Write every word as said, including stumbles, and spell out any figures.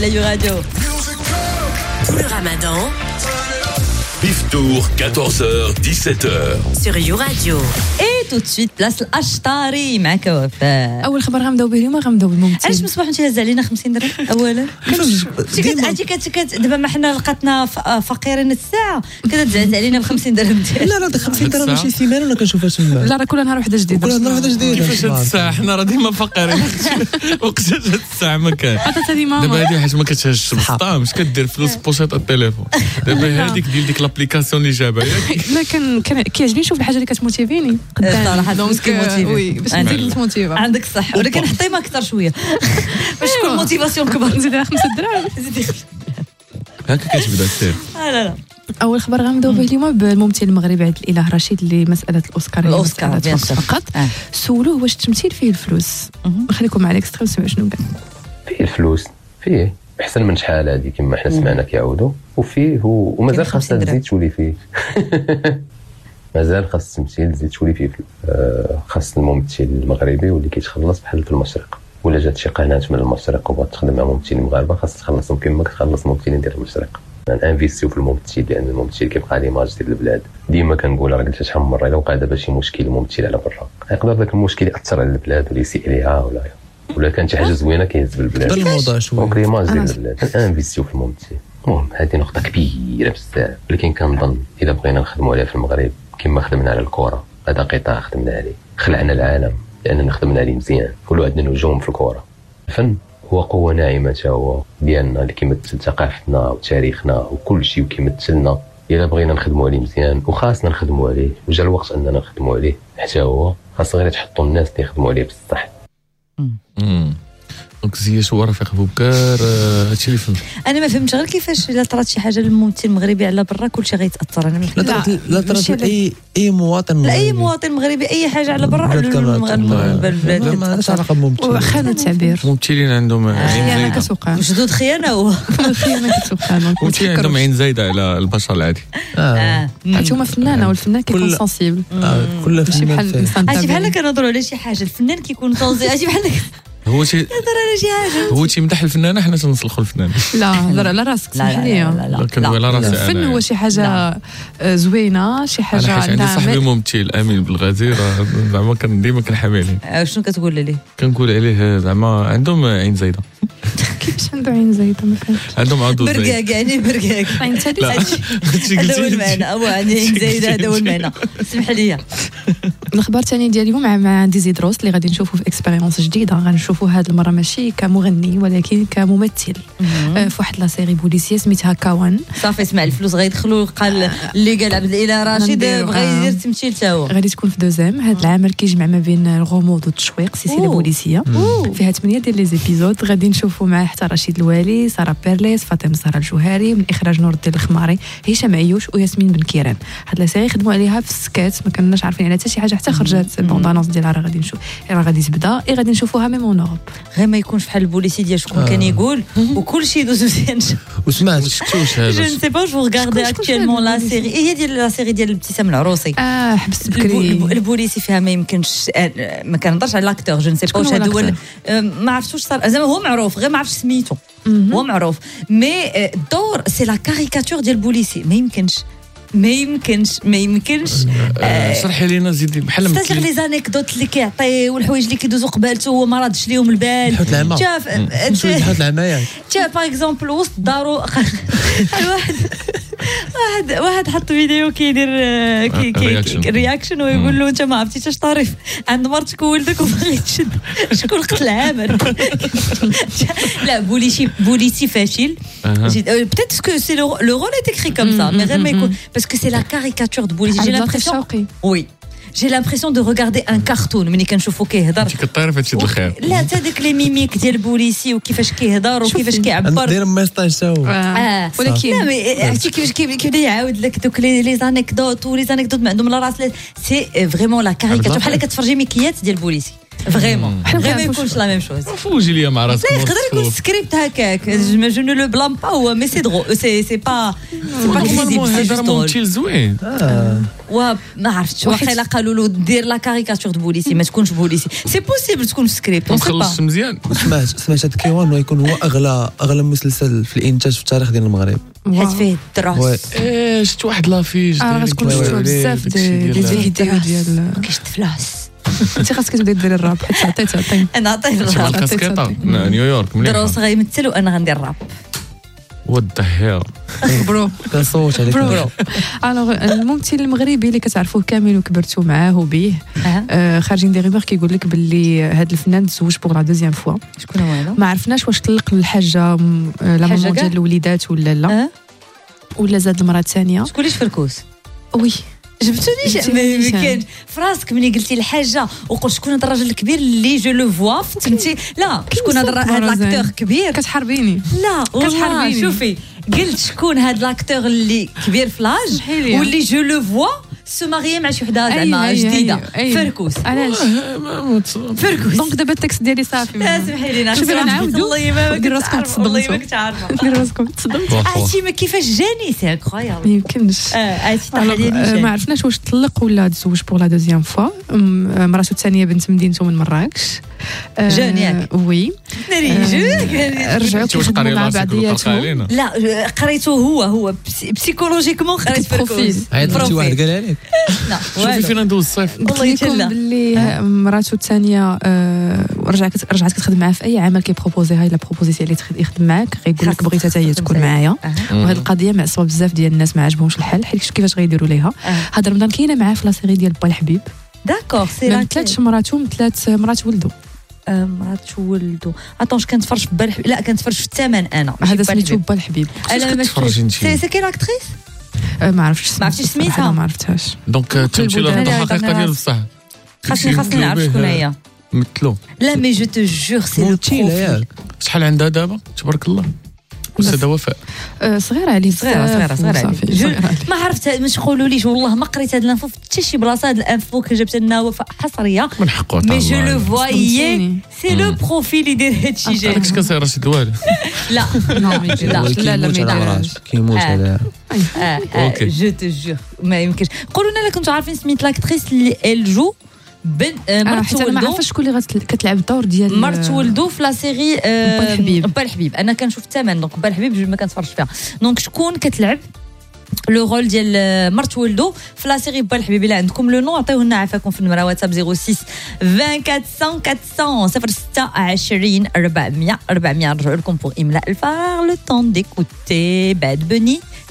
La radio. Le Ramadan. Biftour, quatorze heures, dix-sept heures. Sur You Radio. Et tout de suite, place الأشطاري معك وفاء. أول خبر غنبداو به اليوم غنبداو بالممثل. علاش مصباح أنت هاز علينا خمسين درهم أولا؟ كنت كنت كنت دابا ما حنا لقاتنا فقيرين الساعة كتزعز علينا ب خمسين درهم. لا لا خمسين درهم ماشي سيمانة ولا كنشوفها تما. لا راه كل نهار وحدة جديدة. كل نهار وحدة جديدة. كيفاش هاد الساعة حنا راه ديما فقيرين. وقتاش هاد الساعة ما كان. عطات هذه ماما. دابا هادي حيت ما كتهزش البسطام اش كدير فلوس بوشيط التليفون. دابا هذيك ديال ديك لابليكاسيون اللي جابها ياك. لا كان كيعجبني نشوف الحاجة اللي كتموتيفيني. صراحة دونك وي باش نزيد موتيفا. عندك الصح ولكن حطي ما أكثر شوية باش تكون موتيفاسيون كبر. نزيدها خمسة دراهم. هكا كتبدا السير. لا لا أول خبر غنبداو به اليوم بالممثل المغربي عبد الإله رشيد اللي مسألة الأوسكار الأوسكار بيان سور فقط سولوه واش التمثيل فيه الفلوس. نخليكم مع الاكستريم نسمعوا شنو قال. فيه الفلوس فيه احسن من شحال هذه كما حنا سمعنا كيعاودوا وفيه ومازال خاصها تزيد تولي فيه. مازال خاص التمثيل تزيد تولي فيه خاص الممثل المغربي واللي كيتخلص بحال في المشرق ولا جات شي قناه من المشرق وبغات تخدم مع ممثلين مغاربه خاص تخلصهم كما كتخلص الممثلين ديال المشرق. انفيستيو في الممثل لان الممثل كيبقى ليماج ديال البلاد. ديما كنقول راه قلت شحال من مره الا وقع دابا شي مشكل الممثل على برا يقدر ذاك المشكل ياثر على البلاد ولا يسيء ليها ولا ولا كانت شي حاجه زوينه كيهز بالبلاد. الموضوع شويه دونك ليماج ديال البلاد انفيستيو في الممثل. المهم هذه نقطه كبيره بزاف ولكن كنظن الا بغينا نخدموا عليها في المغرب كما خدمنا على الكره هذا قطاع خدمنا عليه خلعنا العالم لاننا خدمنا عليه مزيان كل عندنا نجوم في الكره. الفن هو قوه ناعمه تا هو ديالنا اللي كيمثل ثقافتنا وتاريخنا وكل شيء وكيمثلنا. الا بغينا نخدموا عليه مزيان وخاصنا نخدموا عليه وجا الوقت اننا نخدموا عليه حتى هو خاصنا غير تحطوا الناس اللي يخدموا عليه بصح. امم دونك زي شو رفيق بوبكار هادشي اللي فهمت. انا ما فهمتش غير كيفاش الا طرات شي حاجه للممثل المغربي على برا كلشي غيتاثر. انا لا طرات لا طرات اي اي مواطن مغربي اي مواطن مغربي اي حاجه على برا البلاد ما عندهاش علاقه بممثل. خانوا التعبير ممثلين عندهم خيانه كسوقان جدود خيانه هو خيانه كسوقان ممثلين عندهم عين زايده على البشر العادي. اه هما فنانه والفنان كيكون سنسيبل كل فنان اجي بحال كنهضروا على شي حاجه الفنان كيكون سنسيبل اجي بحال هو شي يهضر على شي حاجه هو تيمدح الفنانه حنا تنسلخوا الفنان. لا هضر على راسك سمح لي. لا كنقول على راسي. الفن هو شي حاجه زوينه شي حاجه عندي صاحبي ممثل امين بالغزير زعما كان ديما كنحامي عليه. شنو كتقول عليه؟ كنقول عليه زعما عندهم عين زايده. كيفاش عنده عين زايده ما فهمتش. عندهم عضو زايد برقاق يعني برقاق عين زايده هذا هو المعنى هو عين زايده هذا هو المعنى. اسمح لي. الخبر الثاني ديال اليوم مع مع ديزي دروس اللي غادي نشوفوا في اكسبيريونس جديده غنشوفوا هذه المره ماشي كمغني ولكن كممثل آه في واحد لا سيري بوليسيه سميتها كاوان. صافي اسمع الفلوس غيدخلوا قال اللي قال عبد الاله رشيد بغى يدير تمثيل حتى هو. غادي تكون في دوزام هذا العمل كيجمع ما بين الغموض والتشويق سلسله بوليسيه فيها ثمانيه ديال لي زيبيزود غادي نشوفوا معاه حتى رشيد الوالي ساره بيرليس فاطمه زهره الجوهري من اخراج نور الدين الخماري هشام عيوش وياسمين بن كيران. هاد لا سيري خدموا عليها في السكات ما كناش عارفين على حتى شي حاجه حتى خرجت بوندانونس ديالها راه غادي نشوف راه غادي تبدا اي غادي نشوفوها ميم اون اوروب غير ما يكونش بحال البوليسي ديال شكون كان يقول وكل شيء يدوز مزيان. وسمعت شفتوش هذا جو نسي با جو ريغاردي اكطوالمون لا سيري هي ديال لا سيري ديال ابتسام العروسي. اه حبست بكري البوليسي فيها ما يمكنش ما كنهضرش على لاكتور جو نسي با واش هذا هو ما عرفتوش صار زعما هو معروف غير ما عرفتش سميتو هو معروف مي الدور سي لا كاريكاتور ديال البوليسي ما يمكنش ما يمكنش ما يمكنش شرحي لينا زيدي بحال ما ستاج لي زانيكدوت اللي كيعطي والحوايج اللي كيدوزوا قبالته هو ما رادش ليهم البال. شاف حط العمايه شاف باغ اكزومبل وسط دارو واحد واحد واحد حط فيديو كيدير كي كي رياكشن ويقول له انت ما عرفتيش اش طريف عند مرتك وولدك وباغي تشد شكون قتل العمل. لا بوليسي بوليسي فاشل peut-être que c'est le, le rôle est écrit comme ça mais غير ما يكون parce que c'est la caricature de بوليسي j'ai l'impression oui j'ai l'impression de regarder un cartoon ملي كنشوفو كيهضر كطير في هادشي د الخير. لا حتى داك لي ميميك ديال البوليسي وكيفاش كيهضر وكيفاش كيعبر داير ميساج تا هو ولكن لا عرفتي كيفاش كيبدا يعاود لك دوك لي زانيكدوت ولي زانيكدوت ما عندهم لا راس سي فريمون لا كاريكاتور بحال كتفرجي ميكيات ديال البوليسي فريمون غير ما يكونش لا ميم شوز. فوجي ليا مع راسك. لا يقدر يكون سكريبت هكاك جو نو لو بلام با هو مي سي درو سي سي با سي با كريديبل سي هذا مونتيل زوين. وما عرفتش واخا قالوا له دير لا كاريكاتور د بوليسي ما تكونش بوليسي سي بوسيبل تكون في سكريبت. نخلص مزيان. سمعت سمعت هذا كيوان يكون هو اغلى اغلى مسلسل في الانتاج في التاريخ ديال المغرب حيت فيه الدراس. ايه شفت واحد لافيش اه غتكون شفتوا بزاف ديال الفيديو ديال كاش فلاس. انت خاصك تبداي ديري الراب حيت عطيت عطيت انا عطيت الراب كاسكيطه نيويورك مليح. دراس غيمثل وانا غندير الراب. وات ذا هيل برو كنصوت عليك برو. الوغ الممثل المغربي اللي كتعرفوه كامل وكبرتوا معاه وبيه خارجين دي ريمور كيقول لك باللي هذا الفنان تزوج بوغ لا دوزيام فوا. شكون هو هذا؟ ما عرفناش واش طلق الحاجه لا مامون ديال الوليدات ولا لا ولا زاد المراه الثانيه. شكون اللي فركوس؟ وي جبتونيش ما كاين فراسك ملي قلتي الحاجه وقلت شكون هذا الراجل الكبير اللي جو لو فوا فهمتي. لا شكون هذا هذا لاكتور كبير كتحاربيني. لا كتحاربيني. شوفي قلت شكون هذا لاكتور اللي كبير فلاج واللي جو لو فوا سو ماريي مع شي وحده زعما جديده. فركوس علاش فركوس دونك دابا التكست ديالي صافي. سمحي لي شوفي نعاودو والله ما دير راسكم والله ما كنت عارفه دير راسكم تصدمتوا. عرفتي كيفاش جاني سي انكرويابل. ما يمكنش. عرفتي طاح عليا ما عرفناش واش طلق ولا تزوج بوغ لا دوزيام فوا. مراته الثانيه بنت مدينته من مراكش. جانياك وي رجعوا كيخدموا مع بعضياتهم. لا قريته هو هو بسيكولوجيكمون قريت فركوس. عيطتي واحد قال عليك. لا شوفي فين ندوز الصيف. والله يتهلا باللي مراته الثانيه رجعت رجعت كتخدم معاه في اي عمل كيبروبوزي هاي لا بروبوزيسيون اللي يخدم معاك غيقول لك بغيت حتى هي تكون معايا. وهذه القضيه معصبه بزاف ديال الناس ما عجبهمش الحل حيت كيفاش غيديروا ليها. هذا رمضان كاينه معاه في لا سيري ديال با الحبيب. داكور سي ما مثلاتش مراته مثلات مرات ولدو. مرات ولدو اتونش كنتفرج في با الحبيب. لا كنتفرج في الثمن انا هذا سميتو با الحبيب. انا ما سي سي كاين اكتريس ما عرفتش ما عرفتش سميتها. ما عرفتهاش. دونك تمثيل الحقيقه ديال بصح خاصني خاصني نعرف شكون هي. مثلو لا مي جو تو جور سي لو بروفيل. شحال عندها دابا تبارك الله؟ استاذه وفاء صغيره عليه صغيره صغيره صغيره ما عرفت ما تقولوليش والله ما قريت هاد الانفو في حتى شي بلاصه. هاد الانفو جبت لنا وفاء حصريه من حقه مي جو لو فوايي سي لو بروفيل يدير هادشي جاي. داكشي كنصير رشيد والي. لا لا لا ما يديرش كيموت على اوكي جو تو جور ما يمكنش. قولوا لنا كنتو عارفين سميت لاكتريس اللي الجو بنت مرت ولدو. انا ما عارفاش شكون اللي كتلعب الدور ديال مرت ولدو في لا سيري با الحبيب. با الحبيب انا كنشوف الثمن دونك با الحبيب ما كنتفرجش فيها. دونك شكون كتلعب لو رول ديال مرت ولدو في لا سيري با الحبيب؟ الا عندكم لو نو عطيوه لنا عافاكم في النمره واتساب صفر ستة عشرين أربعمية أربعمية صفر ستة عشرين أربعمية أربعمية. نرجعوا لكم بور املاء الفراغ لو طون ديكوتي باد بني